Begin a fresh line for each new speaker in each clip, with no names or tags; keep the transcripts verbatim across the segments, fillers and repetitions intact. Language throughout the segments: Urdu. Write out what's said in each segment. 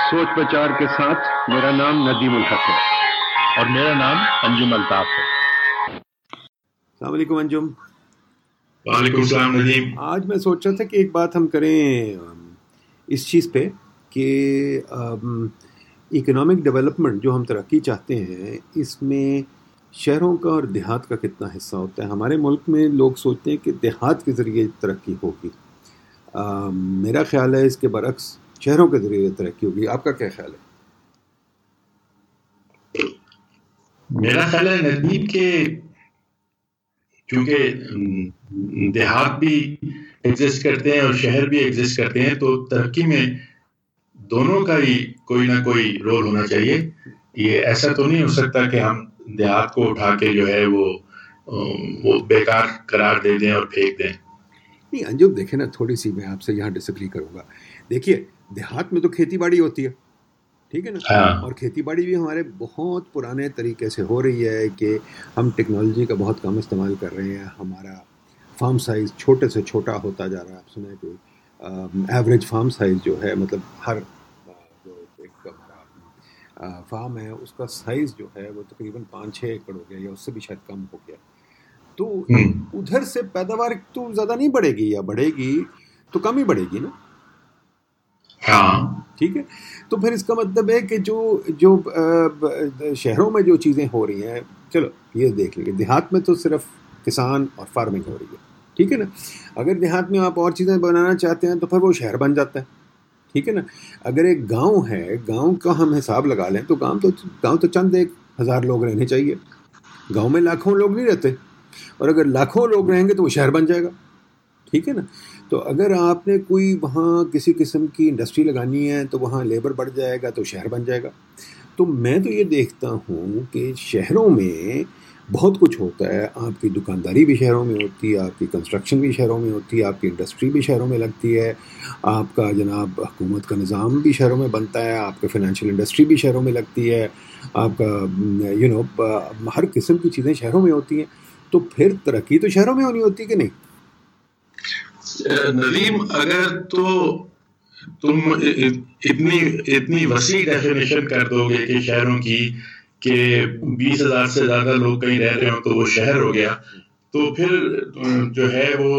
سوچ بچار کے ساتھ میرا نام ندیم الحق ہے
اور میرا نام انجم الطاف ہے.
السلام علیکم انجم.
وعلیکم السلام ندیم.
آج میں سوچ رہا تھا کہ ایک بات ہم کریں اس چیز پہ کہ اکنامک ڈیولپمنٹ جو ہم ترقی چاہتے ہیں اس میں شہروں کا اور دیہات کا کتنا حصہ ہوتا ہے. ہمارے ملک میں لوگ سوچتے ہیں کہ دیہات کے ذریعے ترقی ہوگی. آ, میرا خیال ہے اس کے برعکس شہروں کے ذریعے ترقی ہوگی. آپ کا کیا خیال ہے؟
میرا خیال ہے ندیم کہ کیونکہ دیہات بھی ایگزسٹ کرتے ہیں اور شہر بھی ایگزسٹ کرتے ہیں تو ترقی میں دونوں کا ہی کوئی نہ کوئی رول ہونا چاہیے. یہ ایسا تو نہیں ہو سکتا کہ ہم دیہات کو اٹھا کے جو ہے وہ وہ بیکار قرار دے دیں اور پھینک دیں.
نہیں انجم دیکھیں نا، تھوڑی سی میں آپ سے یہاں ڈس ایگری کروں گا. دیکھیے دیہات میں تو کھیتی باڑی ہوتی ہے، ٹھیک ہے نا.
ہاں.
اور کھیتی باڑی بھی ہمارے بہت پرانے طریقے سے ہو رہی ہے کہ ہم ٹیکنالوجی کا بہت کم استعمال کر رہے ہیں. ہمارا فارم سائز چھوٹے سے چھوٹا ہوتا جا رہا ہے. آپ سنیں کہ ایوریج فارم سائز جو ہے، مطلب ہر جو ایک ہمارا فارم ہے اس کا سائز جو ہے وہ تقریباً پانچ چھ ایکڑ ہو گیا یا اس سے بھی شاید کم ہو گیا. تو ادھر سے پیداوار تو زیادہ نہیں بڑھے گی، یا بڑھے گی تو کم ہی بڑھے گی نا.
ہاں
ٹھیک ہے. تو پھر اس کا مطلب ہے کہ جو جو شہروں میں جو چیزیں ہو رہی ہیں، چلو یہ دیکھ لیں دیہات میں تو صرف کسان اور فارمنگ ہو رہی ہے، ٹھیک ہے نا. اگر دیہات میں آپ اور چیزیں بنانا چاہتے ہیں تو پھر وہ شہر بن جاتا ہے، ٹھیک ہے نا. اگر ایک گاؤں ہے، گاؤں کا ہم حساب لگا لیں تو گاؤں تو گاؤں تو چند ایک ہزار لوگ رہنے چاہیے. گاؤں میں لاکھوں لوگ نہیں رہتے، اور اگر لاکھوں لوگ رہیں گے تو وہ شہر بن جائے گا، ٹھیک ہے نا. تو اگر آپ نے کوئی وہاں کسی قسم کی انڈسٹری لگانی ہے تو وہاں لیبر بڑھ جائے گا تو شہر بن جائے گا. تو میں تو یہ دیکھتا ہوں کہ شہروں میں بہت کچھ ہوتا ہے. آپ کی دکانداری بھی شہروں میں ہوتی ہے، آپ کی کنسٹرکشن بھی شہروں میں ہوتی ہے، آپ کی انڈسٹری بھی شہروں میں لگتی ہے، آپ کا جناب حکومت کا نظام بھی شہروں میں بنتا ہے، آپ کا فائنینشیل انڈسٹری بھی شہروں میں لگتی ہے، آپ کا یو نو ہر قسم کی چیزیں شہروں میں ہوتی ہیں. تو پھر ترقی تو شہروں میں ہونی ہوتی کہ نہیں؟
ندیم، اگر تو تم اتنی اتنی وسیع ڈیفینیشن کر دو گے کہ شہروں کی کہ بیس ہزار سے زیادہ لوگ کہیں رہ رہے ہوں تو وہ شہر ہو گیا، تو پھر جو ہے وہ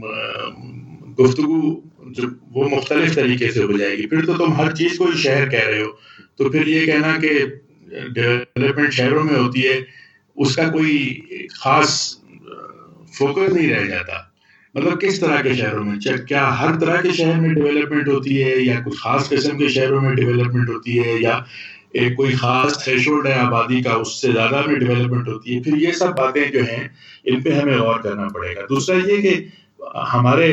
گفتگو جو وہ مختلف طریقے سے ہو جائے گی. پھر تو تم ہر چیز کو ہی شہر کہہ رہے ہو. تو پھر یہ کہنا کہ ڈیولپمنٹ شہروں میں ہوتی ہے، اس کا کوئی خاص فوکس نہیں رہ جاتا. مطلب کس طرح کے شہروں میں، کیا ہر طرح کے شہر میں ڈیولپمنٹ ہوتی ہے، یا کچھ خاص قسم کے شہروں میں ڈیولپمنٹ ہوتی ہے، یا ایک کوئی خاص تھریشولڈ ہے آبادی کا اس سے زیادہ میں ڈیولپمنٹ ہوتی ہے. پھر یہ سب باتیں جو ہیں ان پہ ہمیں غور کرنا پڑے گا. دوسرا یہ کہ ہمارے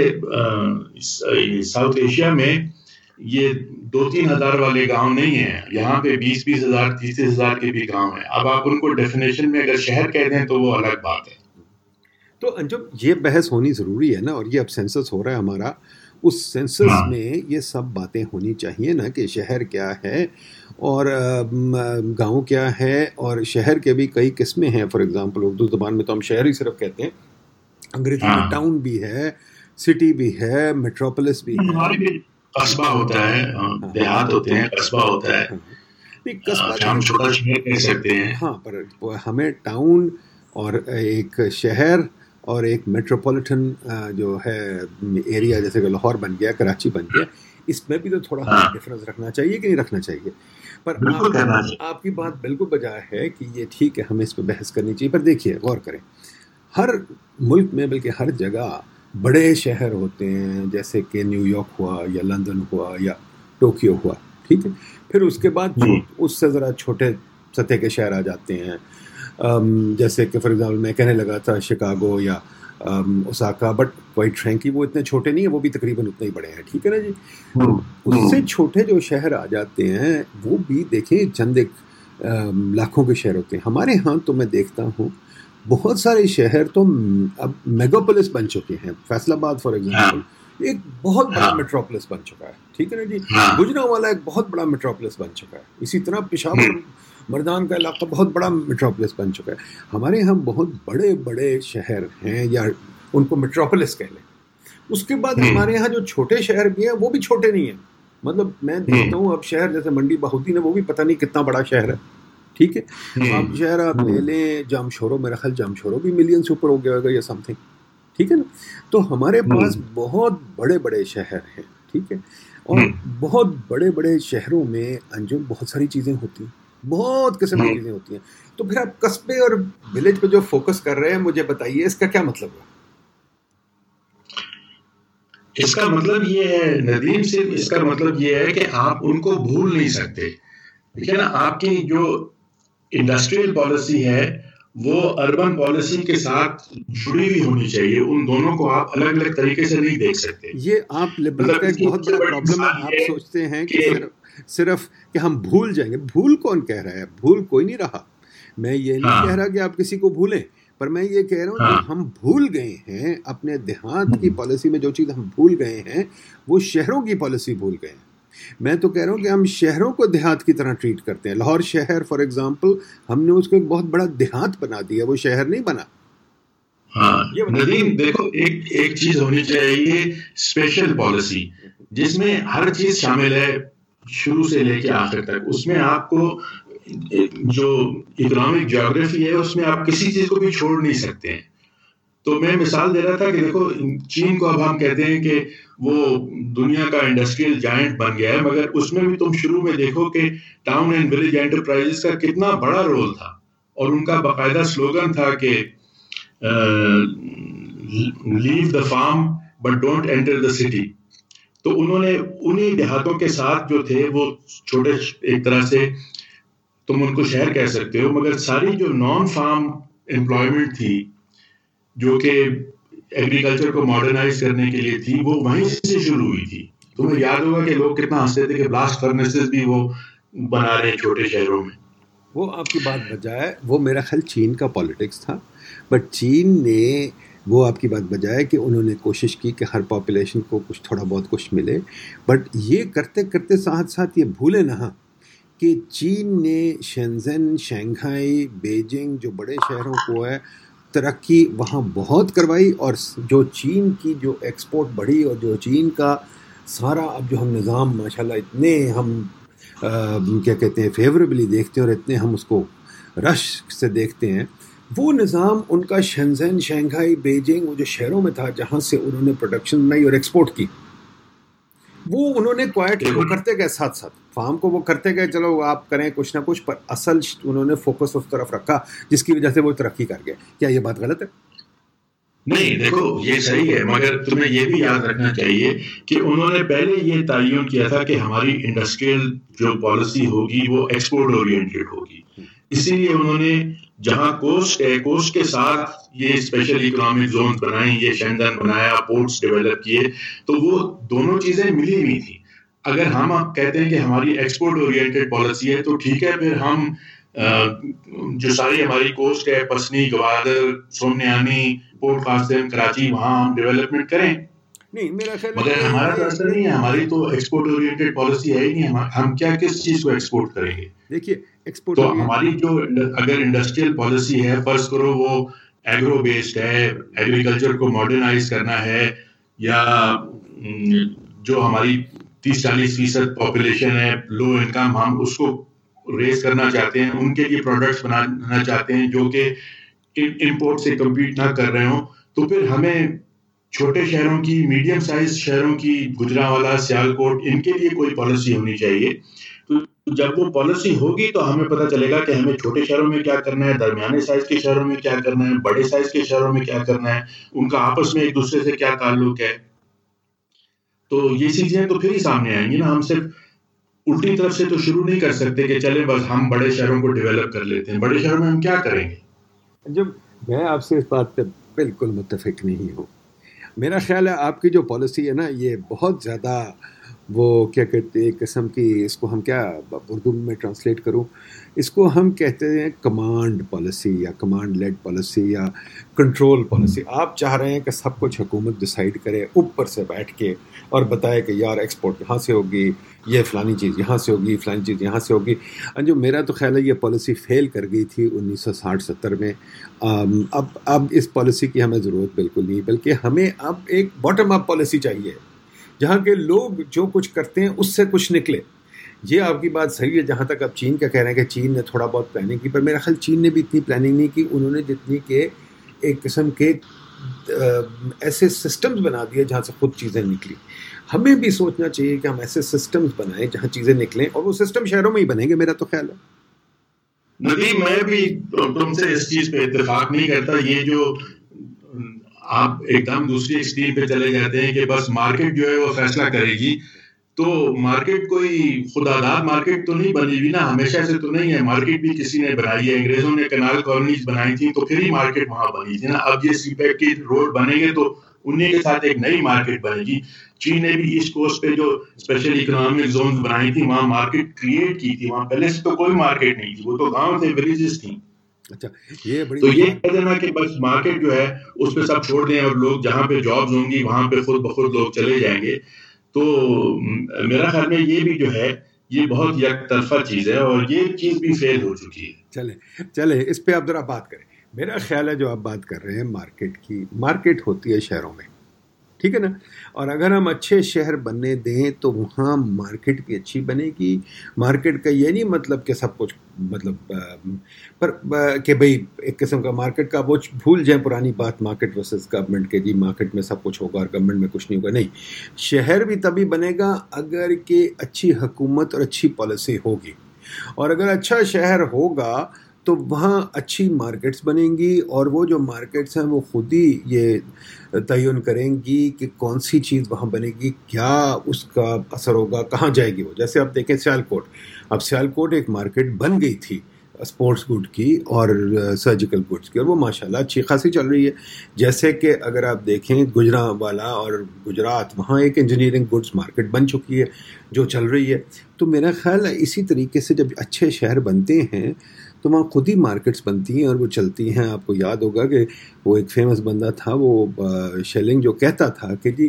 ساؤتھ ایشیا میں یہ دو تین ہزار والے گاؤں نہیں ہیں، یہاں پہ بیس بیس ہزار تیس تیس ہزار کے بھی گاؤں ہیں. اب آپ ان کو ڈیفینیشن میں اگر شہر کہہ دیں تو وہ الگ بات ہے.
تو انجم یہ بحث ہونی ضروری ہے نا. اور یہ اب سینسس ہو رہا ہے ہمارا، اس سینسس میں یہ سب باتیں ہونی چاہیے نا کہ شہر کیا ہے اور گاؤں کیا ہے. اور شہر کے بھی کئی قسمیں ہیں. فار ایگزامپل اردو زبان میں تو ہم شہر ہی صرف کہتے ہیں، انگریزی میں ٹاؤن بھی ہے، سٹی بھی ہے، میٹروپولس بھی ہے،
قصبہ ہوتا ہے، دیہات ہوتے ہیں، قصبہ ہوتا ہے. ہم چھوٹا شہر کہہ سکتے ہیں.
ہاں، پر ہمیں ٹاؤن اور ایک شہر اور ایک میٹروپولیٹن جو ہے ایریا، جیسے کہ لاہور بن گیا، کراچی بن گیا، اس میں بھی تو تھوڑا ہمیں ڈفرینس رکھنا چاہیے کہ نہیں رکھنا چاہیے. پر آپ کی بات بالکل بجا ہے کہ یہ ٹھیک ہے، ہمیں اس پہ بحث کرنی چاہیے. پر دیکھیے غور کریں، ہر ملک میں بلکہ ہر جگہ بڑے شہر ہوتے ہیں، جیسے کہ نیو یارک ہوا یا لندن ہوا یا ٹوکیو ہوا، ٹھیک ہے. پھر اس کے بعد اس سے ذرا چھوٹے سطح کے شہر آ جاتے ہیں، جیسے کہ فار ایگزامپل میں کہنے لگا تھا شکاگو یا اوساکا، بٹ کوائٹ فرینکلی وہ اتنے چھوٹے نہیں ہیں، وہ بھی تقریباً اتنے ہی بڑے ہیں، ٹھیک ہے نا جی. اس سے چھوٹے جو شہر آ جاتے ہیں وہ بھی دیکھیں چند ایک لاکھوں کے شہر ہوتے ہیں. ہمارے ہاں تو میں دیکھتا ہوں بہت سارے شہر تو اب میگاپولس بن چکے ہیں. فیصل آباد فار ایگزامپل ایک بہت بڑا میٹروپولس بن چکا ہے، ٹھیک ہے نا جی. گجرانوالہ ایک بہت بڑا میٹروپولس بن چکا ہے. اسی طرح پشاور مردان کا علاقہ بہت بڑا میٹروپولس بن چکا ہے. ہمارے یہاں بہت بڑے بڑے شہر ہیں، یا ان کو میٹروپولس کہہ لیں. اس کے بعد ہمارے یہاں جو چھوٹے شہر بھی ہیں وہ بھی چھوٹے نہیں ہیں. مطلب میں دیکھتا ہوں اب شہر جیسے منڈی بہودین ہے، وہ بھی پتہ نہیں کتنا بڑا شہر ہے، ٹھیک ہے. اب شہر آپ لے لیں جامشورو، میرا خیال جامشورو بھی ملین سے اوپر ہو گیا ہوگا یا سم تھنگ، ٹھیک ہے نا. تو ہمارے پاس بہت بڑے بڑے شہر ہیں، ٹھیک ہے، اور بہت بڑے بڑے شہروں میں انجم بہت ساری چیزیں ہوتی ہیں، بہت قسم کی چیزیں ہوتی ہیں. تو پھر آپ قصبے اور ولیج پہ جو فوکس کر رہے ہیں، مجھے بتائیے اس کا کیا مطلب ہے؟
اس کا مطلب یہ ہے ندیم، صرف اس کا مطلب یہ ہے کہ آپ ان کو بھول نہیں سکتے. دیکھیے نا، آپ کی جو انڈسٹریل پالیسی ہے وہ اربن پالیسی کے ساتھ جڑی ہوئی ہونی چاہیے. ان دونوں کو آپ الگ الگ طریقے سے نہیں دیکھ سکتے.
یہ آپ لبرل کا ایک بہت بڑا پرابلم ہے. آپ سوچتے ہیں کہ صرف صرف کہ ہم بھول جائیں گے. بھول کون کہہ رہا ہے؟ بھول کوئی نہیں رہا. میں یہ نہیں کہہ رہا کہ آپ کسی کو بھولیں، پر میں یہ کہہ رہا ہوں کہ ہم بھول گئے ہیں اپنے دیہات کی پالیسی میں جو چیز ہم بھول گئے ہیں وہ شہروں کی پالیسی بھول گئے ہیں. میں تو کہہ رہا ہوں کہ ہم شہروں کو دیہات کی طرح ٹریٹ کرتے ہیں. لاہور شہر فار ایگزامپل، ہم نے اس کو ایک بہت بڑا دیہات بنا دیا، وہ شہر نہیں بنا.
ہاں ندیم دیکھو، ایک ایک چیز ہونی چاہیے اسپیشل پالیسی جس میں ہر چیز شامل ہے شروع سے لے کے آخر تک. اس میں آپ کو جو اکنامک جیوگرافی ہے اس میں آپ کسی چیز کو بھی چھوڑ نہیں سکتے ہیں. تو میں مثال دے رہا تھا کہ دیکھو چین کو اب ہم کہتے ہیں کہ وہ دنیا کا انڈسٹریل جائنٹ بن گیا ہے، مگر اس میں بھی تم شروع میں دیکھو کہ ٹاؤن اینڈ ولیج انٹرپرائزز کا کتنا بڑا رول تھا، اور ان کا باقاعدہ سلوگن تھا کہ leave the farm but don't enter the city. تو انہوں نے انہی دیہاتوں کے ساتھ جو تھے وہ چھوٹے، ایک طرح سے تم ان کو شہر کہہ سکتے ہو، مگر ساری جو نان فارم امپلائمنٹ تھی جو کہ ایگریکلچر کو ماڈرنائز کرنے کے لیے تھی، وہ وہیں سے شروع ہوئی تھی. تمہیں یاد ہوگا کہ لوگ کتنا ہنستے تھے کہ بلاسٹ فرنیسز بھی وہ بنا رہے ہیں چھوٹے شہروں میں.
وہ آپ کی بات بجائے وہ میرا خیال چین کا پالیٹکس تھا، بٹ چین نے وہ آپ کی بات بجائے کہ انہوں نے کوشش کی کہ ہر پاپولیشن کو کچھ تھوڑا بہت کچھ ملے. بٹ یہ کرتے کرتے ساتھ ساتھ یہ بھولے نہ کہ چین نے شینزن، شنگھائی، بیجنگ جو بڑے شہروں کو ہے ترقی وہاں بہت کروائی. اور جو چین کی جو ایکسپورٹ بڑھی اور جو چین کا سارا اب جو ہم نظام ماشاءاللہ اتنے ہم کیا کہتے ہیں فیوریبلی دیکھتے ہیں اور اتنے ہم اس کو رش سے دیکھتے ہیں، وہ نظام ان کا شینزن، شنگھائی، بیجنگ، وہ جو شہروں میں تھا جہاں سے انہوں نے پروڈکشن بنائی اور ایکسپورٹ کی، وہ انہوں نے کوائٹ وہ کرتے گئے ساتھ ساتھ فارم کو وہ کرتے گئے. چلو آپ کریں کچھ نہ کچھ، پر اصل انہوں نے فوکس اس طرف رکھا جس کی وجہ سے وہ ترقی کر گئے. کیا یہ بات غلط ہے؟
نہیں، دیکھو یہ صحیح ہے، مگر تمہیں یہ بھی یاد رکھنا چاہیے کہ انہوں نے پہلے یہ تعین کیا تھا کہ ہماری انڈسٹریل جو پالیسی ہوگی وہ ایکسپورٹ اورینٹڈ ہوگی. اسی لیے انہوں نے جہاں کوسٹ ہے، کوسٹ کے ساتھ یہ اسپیشل اکنامک زونز بنائیں، یہ شینزن بنایا، پورٹس ڈیولپ کیے. تو وہ دونوں چیزیں ملی ہوئی تھیں. اگر ہم کہتے ہیں کہ ہماری ایکسپورٹ اورینٹڈ پالیسی ہے تو ٹھیک ہے، پھر ہم جو ساری ہماری کوسٹ ہے، پسنی، گوادر، سومنیانی، پورٹ قاسم، کراچی، وہاں ہم ڈیولپمنٹ کریں.
نہیں، میرا خیال
مگر ہمارا تو ایسا نہیں ہے، ہماری تو ایکسپورٹ اورینٹڈ پالیسی ہے ہی نہیں. ہم کیا کس چیز کو ایکسپورٹ کریں گے؟
دیکھیے ایکسپورٹ
تو ہماری جو اگر انڈسٹریل پالیسی ہے، فرض کرو وہ ایگرو بیسڈ ہے، ایگریکلچر کو ماڈرنائز کرنا ہے، یا جو ہماری تیس چالیس فیصد پاپولیشن ہے لو انکم، ہم اس کو ریز کرنا چاہتے ہیں، ان کے لیے پروڈکٹس بنانا چاہتے ہیں جو کہ امپورٹ سے کمپیٹ نہ کر رہے ہوں، تو پھر ہمیں چھوٹے شہروں کی، میڈیم سائز شہروں کی، گجرانوالہ، سیالکوٹ، ان کے لیے کوئی پالیسی ہونی چاہیے. تو جب وہ پالیسی ہوگی تو ہمیں پتہ چلے گا کہ ہمیں چھوٹے شہروں میں کیا کرنا ہے، درمیانے سائز کے شہروں میں کیا کرنا ہے، بڑے سائز کے شہروں میں کیا کرنا ہے، ان کا آپس میں ایک دوسرے سے کیا تعلق ہے. تو یہ چیزیں تو پھر ہی سامنے آئیں گی نا. ہم صرف الٹی طرف سے تو شروع نہیں کر سکتے کہ چلیں بس ہم بڑے شہروں کو ڈیولپ کر لیتے ہیں. بڑے شہروں میں ہم کیا کریں گے؟
جب میں آپ سے اس بات پہ بالکل متفق نہیں ہوں. میرا خیال ہے آپ کی جو پالیسی ہے نا، یہ بہت زیادہ وہ کیا کہتے ہیں، ایک قسم کی، اس کو ہم کیا اردو میں ٹرانسلیٹ کروں، اس کو ہم کہتے ہیں کمانڈ پالیسی یا کمانڈ لیڈ پالیسی یا کنٹرول پالیسی. آپ چاہ رہے ہیں کہ سب کچھ حکومت ڈیسائیڈ کرے اوپر سے بیٹھ کے اور بتائے کہ یار ایکسپورٹ یہاں سے ہوگی، یہ فلانی چیز یہاں سے ہوگی، فلانی چیز یہاں سے ہوگی. جو میرا تو خیال ہے یہ پالیسی فیل کر گئی تھی انیس سو ساٹھ ستر میں. اب اب اس پالیسی کی ہمیں ضرورت بالکل نہیں، بلکہ ہمیں اب ایک باٹم اپ پالیسی چاہیے جہاں کے لوگ جو کچھ کرتے ہیں اس سے کچھ نکلے. یہ آپ کی بات صحیح ہے. جہاں تک آپ چین کا کہہ رہے ہیں کہ چین نے تھوڑا بہت پلاننگ کی, پر میرا خیال چین نے بھی اتنی پلاننگ نہیں کی. انہوں نے جتنی کہ ایک قسم کے ایسے سسٹمز بنا دیے جہاں سے خود چیزیں نکلی. ہمیں بھی سوچنا چاہیے کہ ہم ایسے سسٹمز بنائیں جہاں چیزیں نکلیں, اور وہ سسٹم شہروں میں ہی بنیں گے, میرا تو خیال ہے.
ندیم, میں بھی تم سے اس چیز پہ اتفاق نہیں کرتا. یہ جو آپ ایک دم دوسری ایکسٹریم پہ چلے جاتے ہیں کہ بس مارکیٹ جو ہے وہ فیصلہ کرے گی, تو مارکیٹ کوئی خدا داد مارکیٹ تو نہیں بنی ہوئی نا, ہمیشہ سے تو نہیں ہے. مارکیٹ بھی کسی نے بنائی ہے, انگریزوں نے کینال کالونیز بنائی تھی تو پھر ہی مارکیٹ وہاں بنی تھی نا. اب یہ سی پیک کی روڈ بنے گے تو انہیں کے ساتھ ایک نئی مارکیٹ بنے گی. چین نے بھی ایسٹ کوسٹ پہ جو اسپیشل اکنامک زونز بنائی تھی وہاں مارکیٹ کریٹ کی تھی. وہاں پہلے سے تو کوئی مارکیٹ نہیں تھی, وہ تو گاؤں تھے, ولیجز تھیں.
اچھا, یہ بڑی
تو یہ کہہ دینا کہ بس مارکیٹ جو ہے اس پہ سب چھوڑ دیں اور لوگ جہاں پہ جابز ہوں گی وہاں پہ خود بخود لوگ چلے جائیں گے, تو میرا خیال میں یہ بھی جو ہے یہ بہت یک طرفہ چیز ہے اور یہ چیز بھی فیل ہو چکی ہے.
چلے چلے اس پہ آپ ذرا بات کریں. میرا خیال ہے جو آپ بات کر رہے ہیں مارکیٹ کی, مارکیٹ ہوتی ہے شہروں میں, ٹھیک ہے نا, اور اگر ہم اچھے شہر بننے دیں تو وہاں مارکیٹ بھی اچھی بنے گی. مارکیٹ کا یہ نہیں مطلب کہ سب کچھ مطلب پر کہ بھئی ایک قسم کا مارکیٹ کا وہ بھول جائیں پرانی بات مارکیٹ ورسز گورنمنٹ کے, جی مارکیٹ میں سب کچھ ہوگا اور گورنمنٹ میں کچھ نہیں ہوگا. نہیں, شہر بھی تبھی بنے گا اگر کہ اچھی حکومت اور اچھی پالیسی ہوگی, اور اگر اچھا شہر ہوگا تو وہاں اچھی مارکیٹس بنیں گی, اور وہ جو مارکیٹس ہیں وہ خود ہی یہ تعین کریں گی کہ کون سی چیز وہاں بنے گی, کیا اس کا اثر ہوگا, کہاں جائے گی وہ. جیسے آپ دیکھیں سیالکوٹ, اب سیالکوٹ ایک مارکیٹ بن گئی تھی اسپورٹس گڈ کی اور سرجیکل گڈس کی, اور وہ ماشاءاللہ اچھی خاصی چل رہی ہے. جیسے کہ اگر آپ دیکھیں گجرانوالا اور گجرات, وہاں ایک انجینئرنگ گڈس مارکیٹ بن چکی ہے جو چل رہی ہے. تو میرا خیال ہے اسی طریقے سے جب اچھے شہر بنتے ہیں تو وہاں خود ہی مارکیٹس بنتی ہیں اور وہ چلتی ہیں. آپ کو یاد ہوگا کہ وہ ایک فیمس بندہ تھا, وہ شیلنگ, جو کہتا تھا کہ جی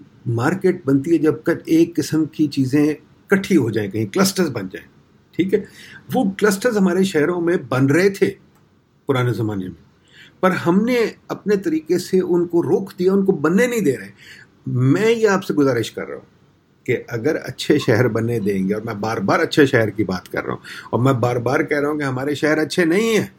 مارکیٹ بنتی ہے جب تک ایک قسم کی چیزیں کٹھی ہو جائیں, کہیں کلسٹرز بن جائیں, ٹھیک ہے. وہ کلسٹرز ہمارے شہروں میں بن رہے تھے پرانے زمانے میں, پر ہم نے اپنے طریقے سے ان کو روک دیا, ان کو بننے نہیں دے رہے. میں یہ آپ سے گزارش کر رہا ہوں کہ اگر اچھے شہر بننے دیں گے, اور میں بار بار اچھے شہر کی بات کر رہا ہوں, اور میں بار بار کہہ رہا ہوں کہ ہمارے شہر اچھے نہیں ہیں.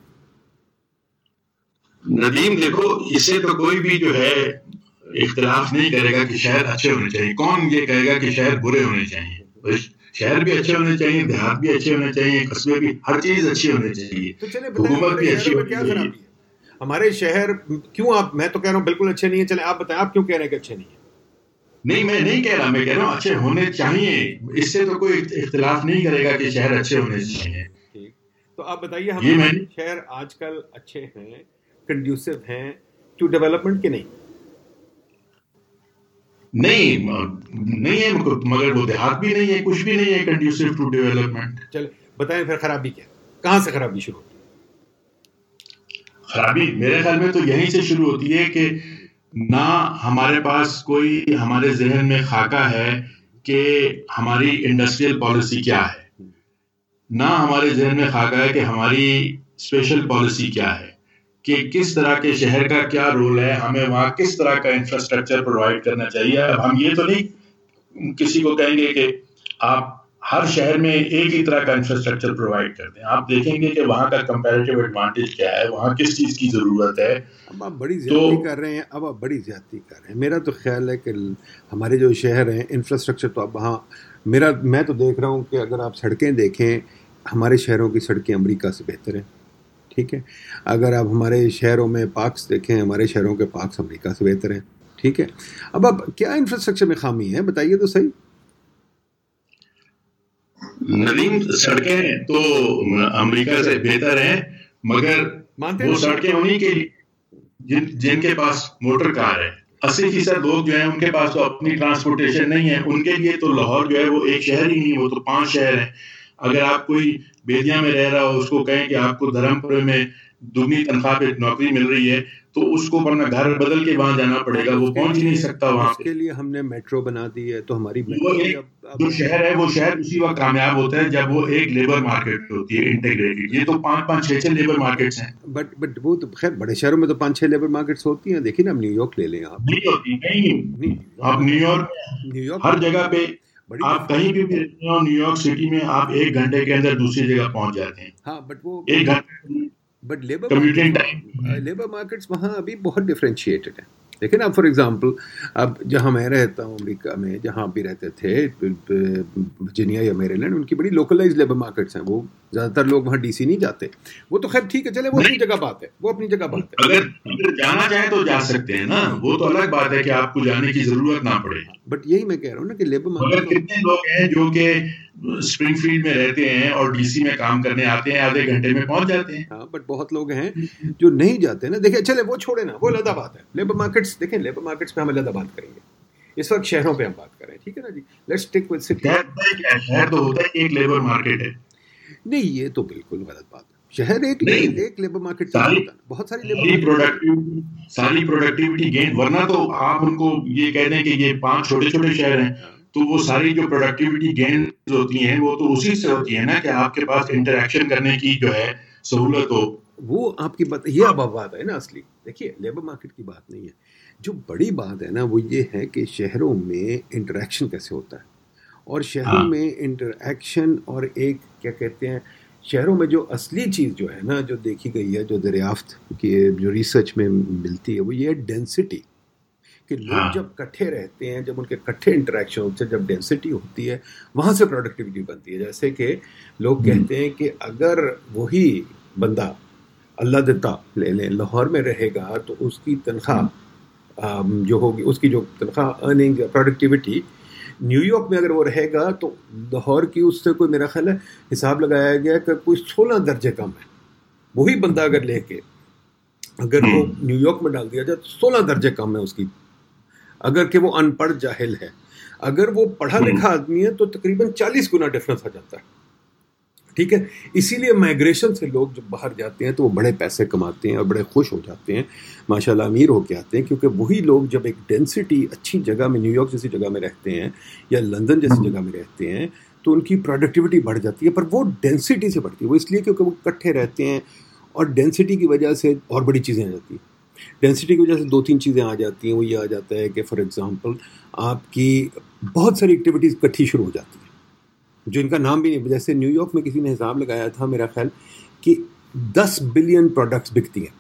ندیم دیکھو, اس سے تو کوئی بھی جو ہے اختلاف نہیں کرے گا کہ شہر اچھے ہونے چاہیے. کون یہ کہے گا کہ شہر برے ہونے چاہیے؟ شہر بھی اچھے ہونے چاہیے, دیہات بھی اچھے ہونے چاہیے, قصبے بھی, ہر چیز اچھی ہونی چاہیے, حکومت بھی اچھی ہونی چاہیے.
ہمارے شہر کیوں, آپ, میں تو کہہ رہا ہوں بالکل اچھے نہیں ہیں. چلیں آپ بتائیں, آپ کیوں کہہ رہے ہیں کہ اچھے نہیں ہیں؟
نہیں, میں نہیں کہہ رہا, میں کہہ رہا ہوں اچھے ہونے چاہیے. اس سے تو کوئی اختلاف نہیں کرے گا کہ شہر اچھے ہونے چاہیے.
ٹھیک, تو آپ بتائیے ہمارے شہر آج کل اچھے ہیں, کنڈیوسو ہیں ٹو ڈیولپمنٹ کے؟ نہیں
نہیں نہیں ہے, مگر وہ دیہات بھی نہیں ہے, کچھ بھی نہیں ہے کنڈیوسو ٹو ڈیولپمنٹ.
چلے بتائیں پھر خرابی کیا, کہاں سے خرابی شروع ہوتی ہے؟
خرابی میرے خیال میں تو یہیں سے شروع ہوتی ہے کہ نہ ہمارے پاس کوئی ہمارے ذہن میں خاکہ ہے کہ ہماری انڈسٹریل پالیسی کیا ہے, نہ ہمارے ذہن میں خاکہ ہے کہ ہماری اسپیشل پالیسی کیا ہے, کہ کس طرح کے شہر کا کیا رول ہے, ہمیں وہاں کس طرح کا انفراسٹرکچر پرووائڈ کرنا چاہیے. اب ہم یہ تو نہیں کسی کو کہیں گے کہ آپ ہر شہر میں ایک ہی طرح کا انفراسٹرکچر پرووائڈ کرتے ہیں. آپ دیکھیں گے کہ وہاں کا کمپیریٹیو ایڈوانٹیج کیا ہے, وہاں کس چیز کی ضرورت ہے.
اب آپ بڑی زیادتی کر رہے ہیں, اب آپ بڑی زیادتی کر رہے ہیں. میرا تو خیال ہے کہ ہمارے جو شہر ہیں انفراسٹرکچر تو اب وہاں, میرا میں تو دیکھ رہا ہوں کہ اگر آپ سڑکیں دیکھیں, ہمارے شہروں کی سڑکیں امریکہ سے بہتر ہیں, ٹھیک ہے. اگر آپ ہمارے شہروں میں پارکس دیکھیں, ہمارے شہروں کے پارکس امریکہ سے بہتر ہیں, ٹھیک ہے. اب اب کیا انفراسٹرکچر میں خامی ہے, بتائیے تو صحیح.
ندیم, سڑکیں تو امریکہ سے بہتر ہیں, مگر وہ سڑکیں انہیں کے جن جن کے پاس موٹر کار ہے. اسی فیصد لوگ جو ہیں ان کے پاس تو اپنی ٹرانسپورٹیشن نہیں ہے. ان کے لیے تو لاہور جو ہے وہ ایک شہر ہی نہیں, وہ تو پانچ شہر ہیں. اگر آپ کوئی بیدیا میں رہ رہا ہو, اس کو کہیں کہ آپ کو دھرم پورے میں دگنی تنخواہ پہ نوکری مل رہی ہے, تو اس کو اپنا گھر بدل کے وہاں جانا پڑے گا, وہ پہنچ ہی نہیں سکتا وہاں.
اس کے لیے ہم نے میٹرو بنا دی ہے, تو ہماری
جو شہر ہے وہ شہر اسی وقت کامیاب ہوتا ہے جب وہ ایک لیبر مارکیٹ ہوتی ہے انٹیگریٹڈ. یہ تو پانچ پانچ چھ چھ لیبر مارکیٹس ہیں.
بٹ بٹ وہ تو خیر بڑے شہروں میں تو پانچ چھ لیبر مارکیٹس ہوتی ہیں. دیکھیے نا, ہم نیو یارک لے لیں, آپ
نہیں ہوتی نہیں. آپ نیو یارک
نیو یارک
ہر جگہ پہ آپ کہیں بھی رہتے ہو, نیو یارک سٹی میں آپ ایک گھنٹے کے اندر دوسری جگہ پہنچ جاتے ہیں.
ہاں بٹ وہ
ایک گھنٹے
بٹ لیبر لیبر مارکیٹس وہاں ابھی بہت ڈفرینشیٹڈ ہیں. دیکھیں نا, فار ایگزامپل اب جہاں میں رہتا ہوں امریکہ میں, جہاں بھی رہتے تھے ورجینیا یا میریلینڈ, ان کی بڑی لوکلائز لیبر مارکیٹس ہیں. وہ زیادہ تر لوگ وہاں ڈی سی نہیں جاتے. وہ تو خیر ٹھیک ہے, چلے وہ اپنی جگہ بات ہے, وہ اپنی جگہ بات ہے.
اگر اگر جانا چاہیں تو جا سکتے ہیں نا, وہ تو الگ بات ہے کہ آپ کو جانے کی ضرورت نہ پڑے.
بٹ یہی میں کہہ رہا ہوں نا کہ لیبر
مارکیٹ کتنے لوگ ہیں جو کہ اسپرنگ فیلڈ میں رہتے ہیں اور ڈی سی میں کام کرنے آتے ہیں, آدھے گھنٹے میں پہنچ جاتے ہیں.
ہاں بٹ بہت لوگ ہیں جو نہیں جاتے نا. دیکھیں چلے وہ چھوڑے نا, وہ علیحدہ بات ہے. لیبر مارکیٹس دیکھیں, لیبر مارکیٹس پہ ہم علیحدہ بات کریں گے. اس وقت شہروں پہ ہم بات کریں, ٹھیک ہے نا جی. Let's stick with city.
شہر تو ہوتا ہے ایک لیبر مارکیٹ ہے.
نہیں, یہ تو بالکل غلط بات ہے. شہر ایک ایک لیبر مارکیٹ بہت ساری
پروڈکٹیوٹی ساری پروڈکٹیوٹی گین. ورنہ تو آپ ان کو یہ کہہ دیں کہ یہ پانچ چھوٹے چھوٹے شہر ہیں, تو وہ ساری جو پروڈکٹیوٹی گین ہوتی ہیں وہ تو اسی سے ہوتی ہے نا کہ آپ کے پاس انٹریکشن کرنے کی جو ہے سہولت ہو.
وہ آپ کی بات, یہ اب بات ہے نا اصلی. دیکھیے لیبر مارکیٹ کی بات نہیں ہے, جو بڑی بات ہے نا وہ یہ ہے کہ شہروں میں انٹریکشن کیسے ہوتا ہے. اور شہروں میں انٹریکشن اور ایک کیا کہتے ہیں, شہروں میں جو اصلی چیز جو ہے نا, جو دیکھی گئی ہے, جو دریافت کی جو ریسرچ میں ملتی ہے, وہ یہ ہے ڈینسٹی. کہ لوگ جب کٹھے رہتے ہیں, جب ان کے کٹھے انٹریکشن ہوتے ہیں, جب ڈینسٹی ہوتی ہے, وہاں سے پروڈکٹیوٹی بنتی ہے. جیسے کہ لوگ کہتے ہیں کہ اگر وہی بندہ اللہ دیتا لے لیں لاہور میں رہے گا, تو اس کی تنخواہ جو ہوگی, اس کی جو تنخواہ ارننگ پروڈکٹیوٹی نیو یارک میں اگر وہ رہے گا, تو لاہور کی اس سے کوئی میرا خیال ہے حساب لگایا گیا کہ کوئی سولہ درجے کم ہے. وہی بندہ اگر لے کے اگر وہ نیو یارک میں ڈال دیا جائے تو سولہ درجے کم ہے اس کی. اگر کہ وہ ان پڑھ جاہل ہے, اگر وہ پڑھا لکھا آدمی ہے تو تقریباً چالیس گنا ڈفرنس آ جاتا ہے. ٹھیک ہے, اسی لیے مائگریشن سے لوگ جب باہر جاتے ہیں تو وہ بڑے پیسے کماتے ہیں اور بڑے خوش ہو جاتے ہیں, ماشاء اللہ امیر ہو کے آتے ہیں, کیونکہ وہی لوگ جب ایک ڈینسٹی اچھی جگہ میں, نیو یارک جیسی جگہ میں رہتے ہیں یا لندن جیسی جگہ میں رہتے ہیں, تو ان کی پروڈکٹیوٹی بڑھ جاتی ہے. پر وہ ڈینسٹی سے بڑھتی ہے, وہ اس لیے کیونکہ وہ کٹھے رہتے ہیں, اور ڈینسٹی کی وجہ سے اور بڑی چیزیں آ جاتی ہیں. ڈینسٹی کی وجہ سے دو تین چیزیں آ جاتی ہیں. وہ یہ آ جاتا ہے کہ فار ایگزامپل آپ کی بہت ساری ایکٹیویٹیز اکٹھی شروع ہو جاتی ہیں جو ان کا نام بھی نہیں. جیسے نیو یارک میں کسی نے حساب لگایا تھا میرا خیال کہ دس بلین پروڈکٹس بکتی ہیں,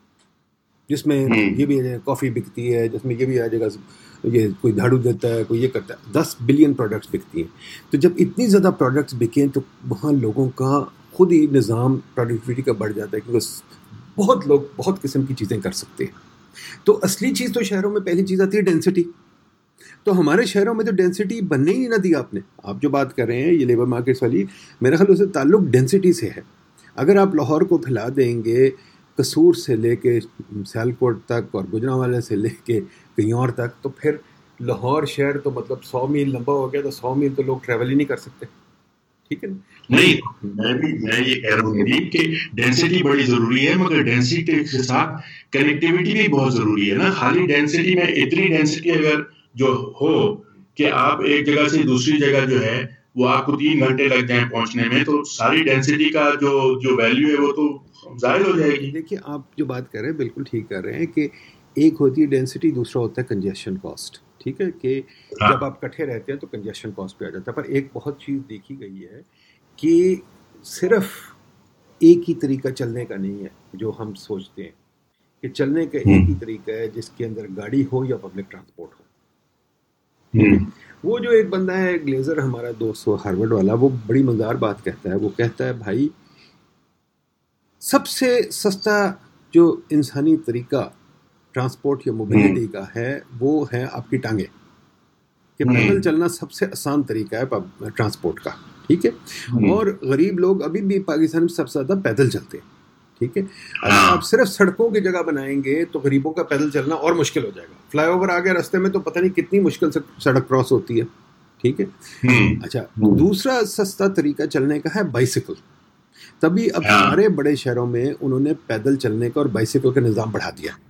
جس میں یہ بھی کافی بکتی ہے, جس میں یہ بھی آ جائے گا, یہ کوئی جھاڑو دیتا ہے, کوئی یہ کرتا ہے. دس بلین پروڈکٹس بکتی ہیں. تو جب اتنی زیادہ پروڈکٹس بکیں تو وہاں لوگوں کا خود ہی نظام پروڈکٹیوٹی کا بڑھ جاتا ہے, کیونکہ بہت لوگ بہت قسم کی چیزیں کر سکتے ہیں. تو اصلی چیز تو شہروں میں پہلی چیز آتی ہے ڈینسٹی. تو ہمارے شہروں میں تو ڈینسٹی بننے ہی نہیں نہ دی آپ نے. آپ جو بات کر رہے ہیں یہ لیبر مارکیٹس والی, میرا خیال اسے تعلق ڈینسٹی سے ہے. اگر آپ لاہور کو پھیلا دیں گے قصور سے لے کے سیالکوٹ تک اور گجرانوالے سے لے کے کہیں اور تک, تو پھر لاہور شہر تو مطلب سو میل لمبا ہو گیا, تو سو میل تو لوگ ٹریول ہی نہیں کر سکتے. ٹھیک ہے نا.
نہیں, میں بھی میں یہ کہہ رہا ہوں کہ ڈینسٹی بڑی ضروری ہے, مگر ڈینسٹی کے ساتھ کنیکٹیوٹی بھی بہت ضروری ہے نا. خالی ڈینسٹی میں اتنی ڈینسٹی اگر جو ہو کہ آپ ایک جگہ سے دوسری جگہ جو ہے وہ آپ کو تین گھنٹے لگ جائیں پہنچنے میں, تو ساری ڈینسٹی کا جو جو ویلیو ہے وہ تو ظاہر ہو جائے گی.
دیکھیے آپ جو بات کر رہے ہیں بالکل ٹھیک کر رہے ہیں کہ ایک ہوتی ہے ڈینسٹی, دوسرا ہوتا ہے کنجیشن کاسٹ. ٹھیک ہے کہ جب آپ کٹھے رہتے ہیں تو کنجیشن کاسٹ پہ آ جاتا ہے. پر ایک بہت چیز دیکھی گئی ہے کہ صرف ایک ہی طریقہ چلنے کا نہیں ہے جو ہم سوچتے ہیں کہ چلنے کا ایک ہی طریقہ ہے جس کے اندر گاڑی ہو یا پبلک ٹرانسپورٹ ہو. وہ جو ایک بندہ ہے گلیزر ہمارا دوست ہارورڈ والا, وہ بڑی مزدار بات کہتا ہے. وہ کہتا ہے بھائی سب سے سستا جو انسانی طریقہ ٹرانسپورٹ یا موبلٹی کا ہے وہ ہے آپ کی ٹانگیں, کہ پیدل چلنا سب سے آسان طریقہ ہے ٹرانسپورٹ کا. ٹھیک ہے, اور غریب لوگ ابھی بھی پاکستان میں سب سے زیادہ پیدل چلتے ہیں. ٹھیک ہے, اگر آپ صرف سڑکوں کی جگہ بنائیں گے تو غریبوں کا پیدل چلنا اور مشکل ہو جائے گا. فلائی اوور آ گیا راستے میں تو پتہ نہیں کتنی مشکل سے سڑک کراس ہوتی ہے. ٹھیک ہے, اچھا دوسرا سستا طریقہ چلنے کا ہے بائیسیکل. تبھی اب سارے بڑے شہروں میں انہوں نے پیدل چلنے کا اور بائیسیکل کا نظام بڑھا دیا.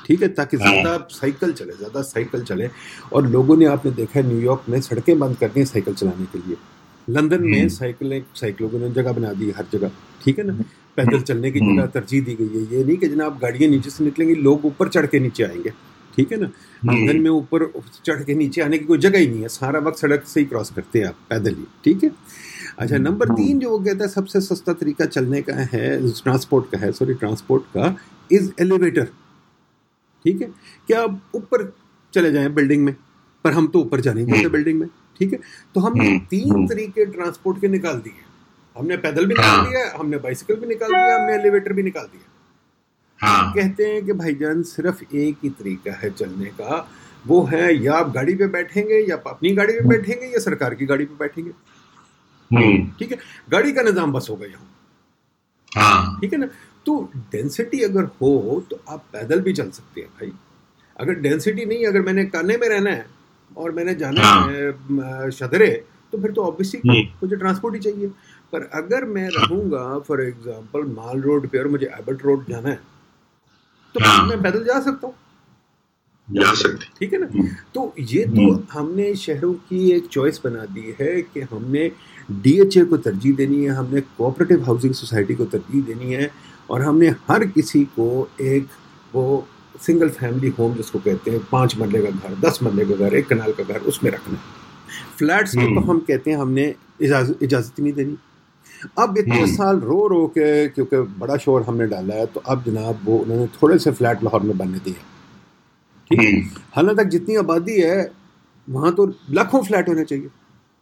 ٹھیک ہے, تاکہ زیادہ سائیکل چلے, زیادہ سائیکل چلے. اور لوگوں نے آپ نے دیکھا ہے نیو یارک میں سڑکیں بند کر دی ہیں سائیکل چلانے کے لیے. لندن میں سائیکلیں سائیکلوں کو جگہ بنا دی ہر جگہ, ٹھیک ہے نا. پیدل چلنے کی جگہ ترجیح دی گئی ہے. یہ نہیں کہ جناب گاڑیاں نیچے سے نکلیں گی, لوگ اوپر چڑھ کے نیچے آئیں گے, ٹھیک ہے نا. لندن میں اوپر چڑھ کے نیچے آنے کی کوئی جگہ ہی نہیں ہے, سارا وقت سڑک سے ہی کراس کرتے ہیں آپ پیدل ہی, ٹھیک ہے. اچھا, نمبر تین جو وہ کہتا ہے سب سے سستا طریقہ چلنے کا ہے, ٹرانسپورٹ کا ہے, سوری ٹرانسپورٹ کا, از ایلیویٹر. ٹھیک ہے, کیا آپ اوپر چلے جائیں بلڈنگ میں, پر ہم تو اوپر جا نہیں دیتے بلڈنگ میں, ٹھیک ہے. تو ہم نے تین طریقے ٹرانسپورٹ کے نکال دیے. ہم نے پیدل بھی نکال دیا, ہم نے بائسیکل بھی نکال دیا, ہم نے ایلیویٹر بھی نکال دیا. کہتے ہیں کہ بھائی جان صرف ایک ہی طریقہ ہے چلنے کا, وہ ہے یا آپ گاڑی پہ بیٹھیں گے, یا اپنی گاڑی پہ بیٹھیں گے, یا سرکار کی گاڑی پہ بیٹھیں گے. ٹھیک ہے, گاڑی کا نظام بس ہوگا یہاں, ٹھیک ہے نا. تو ڈینسٹی اگر ہو تو آپ پیدل بھی چل سکتے ہیں بھائی. اگر ڈینسٹی نہیں, اگر میں نے کانے میں رہنا ہے اور میں نے جانا ہے شدرے, تو پھر تو آبویسلی مجھے ٹرانسپورٹ ہی چاہیے. پر اگر میں رہوں گا فار ایگزامپل مال روڈ پہ اور مجھے ایبٹ روڈ جانا ہے, تو میں پیدل جا سکتا ہوں,
جا سکتے,
ٹھیک ہے نا. تو یہ تو ہم نے شہروں کی ایک چوائس بنا دی ہے کہ ہم نے ڈی ایچ اے کو ترجیح دینی ہے, ہم نے کوآپریٹو ہاؤسنگ سوسائٹی کو ترجیح دینی ہے, اور ہم نے ہر کسی کو ایک وہ سنگل فیملی ہوم جس کو کہتے ہیں, پانچ مرلے کا گھر, دس مرلے کا گھر, ایک کنال کا گھر, اس میں رکھنا ہے. فلیٹس کو تو ہم کہتے ہیں ہم نے اجازت اجازت نہیں دینی. اب اتنے سال رو رو کے کیونکہ بڑا شور ہم نے ڈالا ہے, تو اب جناب وہ انہوں نے تھوڑے سے فلیٹ لاہور میں بننے دیے, ٹھیک ہے. حالانکہ تک جتنی آبادی ہے وہاں تو لاکھوں فلیٹ ہونے چاہیے.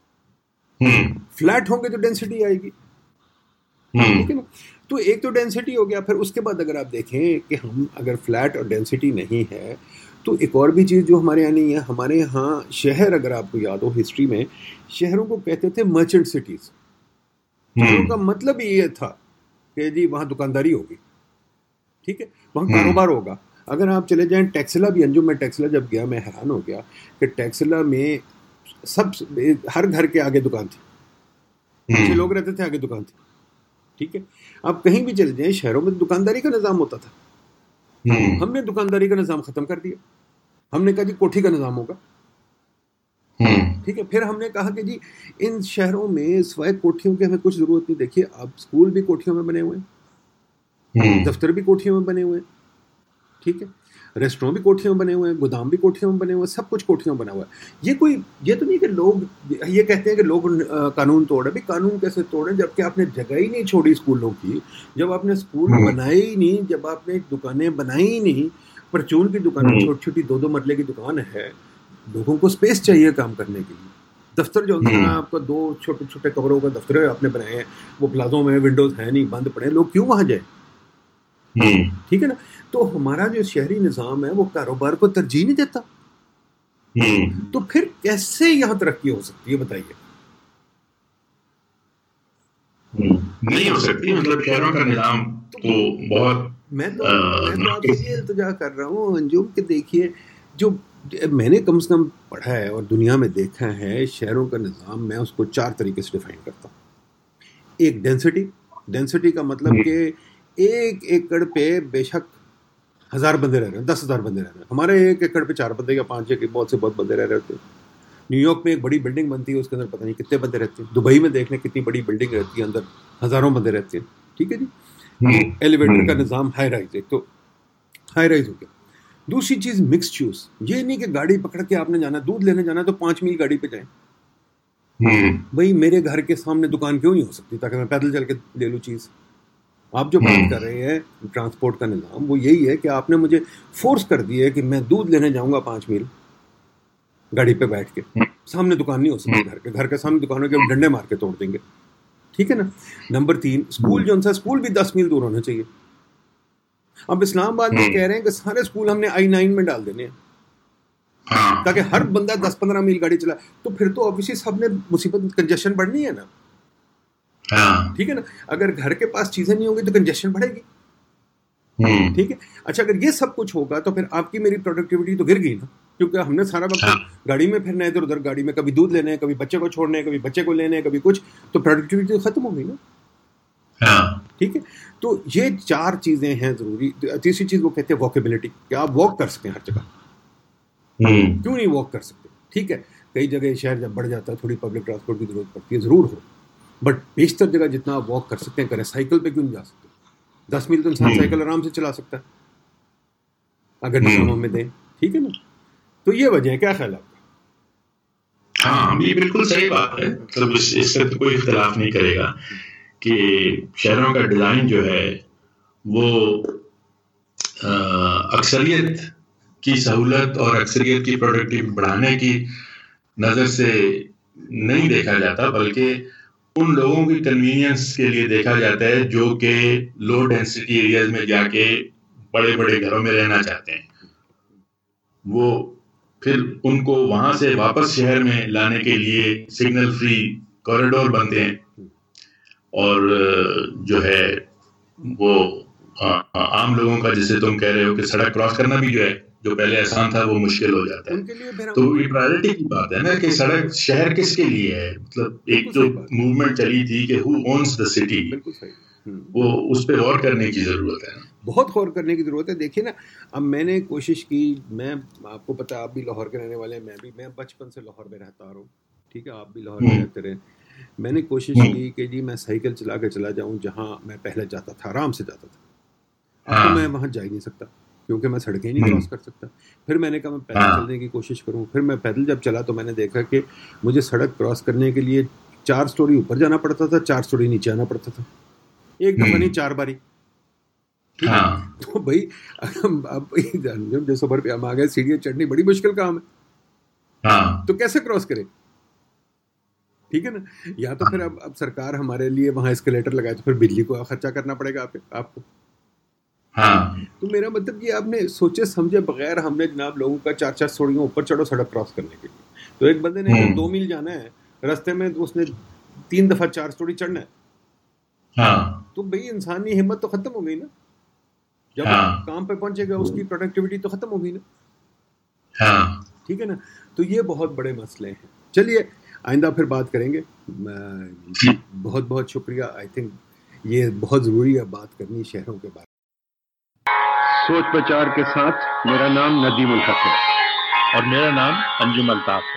فلیٹ ہوں گے تو ڈینسٹی آئے گی, ٹھیک ہے نا. تو ایک تو ڈینسٹی ہو گیا. پھر اس کے بعد اگر آپ دیکھیں کہ ہم اگر فلیٹ اور ڈینسٹی نہیں ہے, تو ایک اور بھی چیز جو ہمارے یہاں نہیں ہے. ہمارے یہاں شہر, اگر آپ کو یاد ہو ہسٹری میں, شہروں کو کہتے تھے مرچنٹ سٹیز. شہروں کا مطلب یہ تھا کہ جی وہاں دکانداری ہوگی, ٹھیک ہے, وہاں کاروبار ہوگا. اگر آپ چلے جائیں ٹیکسلا بھی, انجم میں ٹیکسلا جب گیا میں حیران ہو گیا کہ ٹیکسلا میں سب ہر گھر کے آگے دکان تھی, لوگ رہتے تھے آگے دکان تھی, ٹھیک ہے. آپ کہیں بھی چلے جائیں شہروں میں دکانداری کا نظام ہوتا تھا. ہم نے دکانداری کا نظام ختم کر دیا. ہم نے کہا جی کوٹھی کا نظام ہوگا, ٹھیک ہے. پھر ہم نے کہا کہ جی ان شہروں میں سوائے کوٹھیوں کے ہمیں کچھ ضرورت نہیں. دیکھیے اب اسکول بھی کوٹھیوں میں بنے ہوئے ہیں, دفتر بھی کوٹھیوں میں بنے ہوئے ہیں, ٹھیک ہے, ریسٹورینٹ بھی کوٹھیوں میں بنے ہوئے ہیں, گودام بھی کوٹھیوں میں بنے ہوئے ہیں, سب کچھ کوٹھیوں میں بنا ہوا ہے. یہ کوئی یہ تو نہیں کہ لوگ یہ کہتے ہیں کہ لوگ قانون توڑے. بھی قانون کیسے توڑیں جب کہ آپ نے جگہ ہی نہیں چھوڑی اسکولوں کی, جب آپ نے اسکول بنائے ہی نہیں, جب آپ نے دکانیں بنائی ہی نہیں. پرچون کی دکانیں چھوٹی چھوٹی دو دو مرلے کی دکان ہے, لوگوں کو اسپیس چاہیے کام کرنے کے لیے. دفتر جو ہوتا ہے آپ کا دو چھوٹے چھوٹے کمروں کا دفتر آپ نے بنائے ہیں, وہ پلازوں میں ونڈوز ہیں نہیں, بند پڑے, لوگ کیوں وہاں جائیں, ٹھیک ہے نا. تو ہمارا جو شہری نظام ہے وہ کاروبار کو ترجیح نہیں دیتا. تو پھر کیسے یہاں ترقی ہو سکتی ہے بتائیے؟
نہیں ہو سکتی. مطلب شہروں کا نظام تو بہت,
میں تو میں تو آپ سے یہ التجا کر رہا ہوں انجم کہ دیکھیے جو میں نے کم سے کم پڑھا ہے اور دنیا میں دیکھا ہے, شہروں کا نظام میں اس کو چار طریقے سے ڈیفائن کرتا ہوں. ایک ڈینسٹی. ڈینسٹی کا مطلب کہ ایک ایکڑ پہ بے شک ہزار بندے رہ رہے ہیں, دس ہزار بندے رہ رہے ہیں. ہمارے ایک ایکڑ پہ چار بندے یا پانچ ایک بہت سے بہت بندے رہ رہے ہوتے ہیں. نیو یارک میں ایک بڑی بلڈنگ بنتی ہے, اس کے اندر پتہ نہیں کتنے بندے رہتے ہیں. دبئی میں دیکھ لیں کتنی بڑی بلڈنگ رہتی ہے, اندر ہزاروں بندے رہتے ہیں, ٹھیک ہے جی. ایلیویٹر کا نظام ہائی رائز, ایک تو ہائی رائز ہو گیا. دوسری چیز مکس یوز. یہ نہیں کہ گاڑی پکڑ کے آپ نے جانا, دودھ لینے جانا تو پانچ میل گاڑی پہ جائیں. بھائی میرے گھر کے سامنے دکان کیوں نہیں ہو سکتی تاکہ میں پیدل چل کے لے لوں چیز. آپ جو بات کر رہے ہیں ٹرانسپورٹ کا نظام, وہ یہی ہے کہ آپ نے مجھے فورس کر دیا ہے کہ میں دودھ لینے جاؤں گا پانچ میل گاڑی پہ بیٹھ کے. سامنے دکان نہیں ہو سکتی, گھر کے گھر کے سامنے دکانوں کے ہم ڈنڈے مار کے توڑ دیں گے, ٹھیک ہے نا. نمبر تین, اسکول جو سا اسکول بھی دس میل دور ہونا چاہیے. اب اسلام آباد میں کہہ رہے ہیں کہ سارے اسکول ہم نے آئی نائن میں ڈال دینے ہیں تاکہ ہر بندہ دس پندرہ میل گاڑی چلا. تو پھر تو obviously سب نے مصیبت, کنجیشن بڑھنی ہے نا, ٹھیک ہے نا. اگر گھر کے پاس چیزیں نہیں ہوں گی تو کنجیشن بڑھے گی, ٹھیک ہے. اچھا اگر یہ سب کچھ ہوگا تو پھر آپ کی میری پروڈکٹیوٹی تو گر گئی نا, کیونکہ ہم نے سارا وقت گاڑی میں پھرنا ہے ادھر ادھر, گاڑی میں کبھی دودھ لینے ہیں, کبھی بچے کو چھوڑنے ہیں, کبھی بچے کو لینے ہیں, کبھی کچھ, تو پروڈکٹیوٹی ختم ہو گئی نا. ٹھیک ہے. تو یہ چار چیزیں ہیں ضروری. تیسری چیز وہ کہتے ہیں واکیبلٹی, کہ آپ واک کر سکتے ہیں ہر جگہ. کیوں نہیں واک کر سکتے؟ ٹھیک ہے, کئی جگہ شہر جب بڑھ جاتا ہے تھوڑی پبلک ٹرانسپورٹ کی ضرورت پڑتی ہے, ضرور ہو, بٹ بیشتر جگہ جتنا آپ واک کر سکتے ہیں کریں. سائیکل پہ کیوں نہیں جا سکتے؟ دس میل تو انسان سائیکل آرام سے چلا سکتا ہے اگر نظام ہمیں دیں. ٹھیک ہے نا. تو یہ وجہ ہے. کیا خیال ہے آپ کا؟
ہاں یہ بالکل صحیح بات ہے. مطلب اس اس سے تو کوئی اختلاف نہیں کرے گا کہ شہروں کا ڈیزائن جو ہے وہ اکثریت کی سہولت اور اکثریت کی پروڈکٹیوٹی بڑھانے کی نظر سے نہیں دیکھا جاتا, بلکہ ان لوگوں کی کنوینئنس کے لیے دیکھا جاتا ہے جو کہ لو ڈینسٹی ایریاز میں جا کے بڑے بڑے گھروں میں رہنا چاہتے ہیں. وہ پھر ان کو وہاں سے واپس شہر میں لانے کے لیے سگنل فری کوریڈور بنتے ہیں, اور جو ہے وہ عام لوگوں کا جسے تم کہہ رہے ہو کہ سڑک کراس کرنا بھی جو ہے جو پہلے آسان تھا وہ مشکل ہو جاتا ہے. تو یہ پرائرٹی کی بات ہے نا کہ سڑک شہر کس کے لیے ہے. مطلب ایک جو موومنٹ چلی تھی کہ ہو اونس دا سٹی, وہ اس پہ غور کرنے کی ضرورت ہے,
بہت غور کرنے کی ضرورت ہے. دیکھیے نا, اب میں نے کوشش کی, میں آپ کو پتا آپ بھی لاہور کے رہنے والے ہیں, میں بھی, میں بچپن سے لاہور میں رہتا رہا ہوں. ٹھیک ہے, آپ بھی لاہور میں رہتے رہے. میں نے کوشش کی کہ جی میں سائیکل چلا کے چلا جاؤں جہاں میں پہلے جاتا تھا, آرام سے جاتا تھا. اب تو میں وہاں جا ہی نہیں سکتا کیونکہ میں سڑکیں نہیں کراس کر سکتا. پھر میں نے کہا میں پیدل چلنے کی کوشش کروں. پھر میں پیدل جب چلا تو میں نے دیکھا کہ مجھے سڑک کراس کرنے کے لیے چار سٹوری اوپر جانا پڑتا تھا, چار سٹوری نیچے آنا پڑتا تھا, ایک دفعہ نہیں چار باری. تو بھائی اب جس اوپر پہ ہم آ گئے, سیڑھیاں چڑھنی بڑی مشکل کام ہے, تو کیسے کراس کرے؟ ٹھیک ہے نا. یا تو پھر اب اب سرکار ہمارے لیے وہاں اسکیلیٹر لگائے تو پھر بجلی کو خرچہ کرنا پڑے گا آپ کو. تو میرا مطلب یہ آپ نے سوچے سمجھے بغیر ہم نے جناب لوگوں کا چار چار سوڑیوں اوپر چڑھو سڑک کراس کرنے کے لیے. تو ایک بندے نے دو میل جانا ہے راستے میں, تو اس نے تین دفعہ چار سٹوری چڑھنا ہے. تو بھائی انسانی ہمت تو ختم ہو گئی نا. جب کام پہ پہنچے گا اس کی پروڈکٹیوٹی تو ختم ہو گئی نا. ٹھیک ہے نا. تو یہ بہت بڑے مسئلے ہیں. چلیے آئندہ پھر بات کریں گے. بہت بہت شکریہ. آئی تھنک یہ بہت ضروری ہے بات کرنی شہروں کے بارے میں.
سوچ بچار کے ساتھ میرا نام ندیم الحق ہے
اور میرا نام انجم الطاف ہے.